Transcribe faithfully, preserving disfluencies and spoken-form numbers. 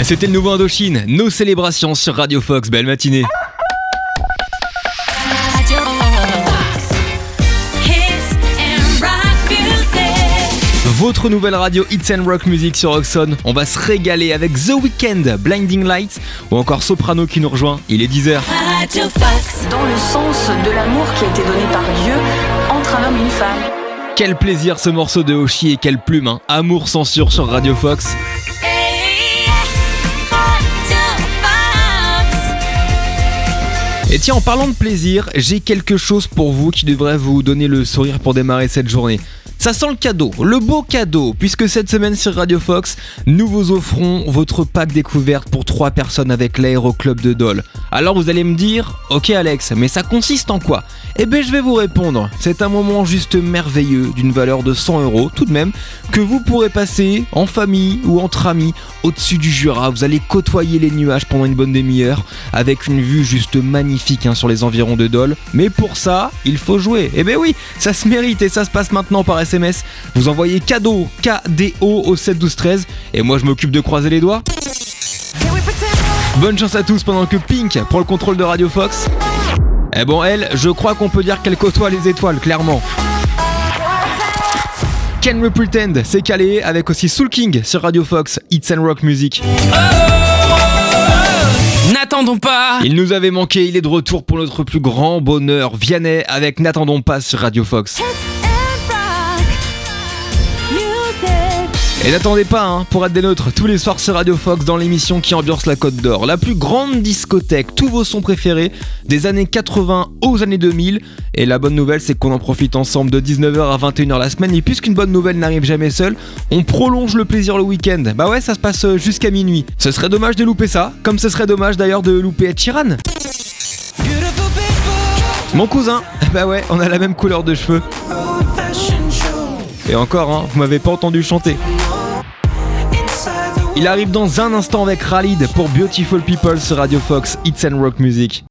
C'était le nouveau Indochine, nos célébrations sur Radio Fox. Belle matinée. Votre nouvelle radio Hits and Rock Music sur Oxon. On va se régaler avec The Weeknd, Blinding Lights ou encore Soprano qui nous rejoint. Il est dix heures. Radio Fox. Dans le sens de l'amour qui a été donné par Dieu entre un homme et une femme. Quel plaisir ce morceau de Hoshi et quelle plume, hein. Amour censure sur Radio Fox. Et tiens, en parlant de plaisir, j'ai quelque chose pour vous qui devrait vous donner le sourire pour démarrer cette journée. Ça sent le cadeau, le beau cadeau, puisque cette semaine sur Radio Fox, nous vous offrons votre pack découverte pour trois personnes avec l'Aéroclub de Dole. Alors vous allez me dire, ok Alex, mais ça consiste en quoi ? Eh bien je vais vous répondre, c'est un moment juste merveilleux d'une valeur de cent euros tout de même, que vous pourrez passer en famille ou entre amis au-dessus du Jura. Vous allez côtoyer les nuages pendant une bonne demi-heure avec une vue juste magnifique hein, sur les environs de Dole. Mais pour ça, il faut jouer. Eh bien oui, ça se mérite et ça se passe maintenant par S M S. Vous envoyez cadeau, K D O au sept douze treize et moi je m'occupe de croiser les doigts. Bonne chance à tous pendant que Pink prend le contrôle de Radio Fox. Eh bon elle, je crois qu'on peut dire qu'elle côtoie les étoiles, clairement. Can We Pretend, c'est calé avec aussi Soul King sur Radio Fox, Hits and Rock Music. Oh, n'attendons pas. Il nous avait manqué, il est de retour pour notre plus grand bonheur. Vianney avec N'attendons pas sur Radio Fox. Et n'attendez pas hein, pour être des nôtres tous les soirs sur Radio Fox dans l'émission qui ambiance la Côte d'Or. La plus grande discothèque, tous vos sons préférés des années quatre-vingts aux années deux mille. Et la bonne nouvelle c'est qu'on en profite ensemble de dix-neuf heures à vingt et une heures la semaine. Et puisqu'une bonne nouvelle n'arrive jamais seule, on prolonge le plaisir le week-end. Bah ouais, ça se passe jusqu'à minuit. Ce serait dommage de louper ça, comme ce serait dommage d'ailleurs de louper Ed Sheeran. Mon cousin, bah ouais, on a la même couleur de cheveux. Et encore, hein, vous m'avez pas entendu chanter. Il arrive dans un instant avec Khalid pour Beautiful People sur Radio Fox, Hits and Rock Music.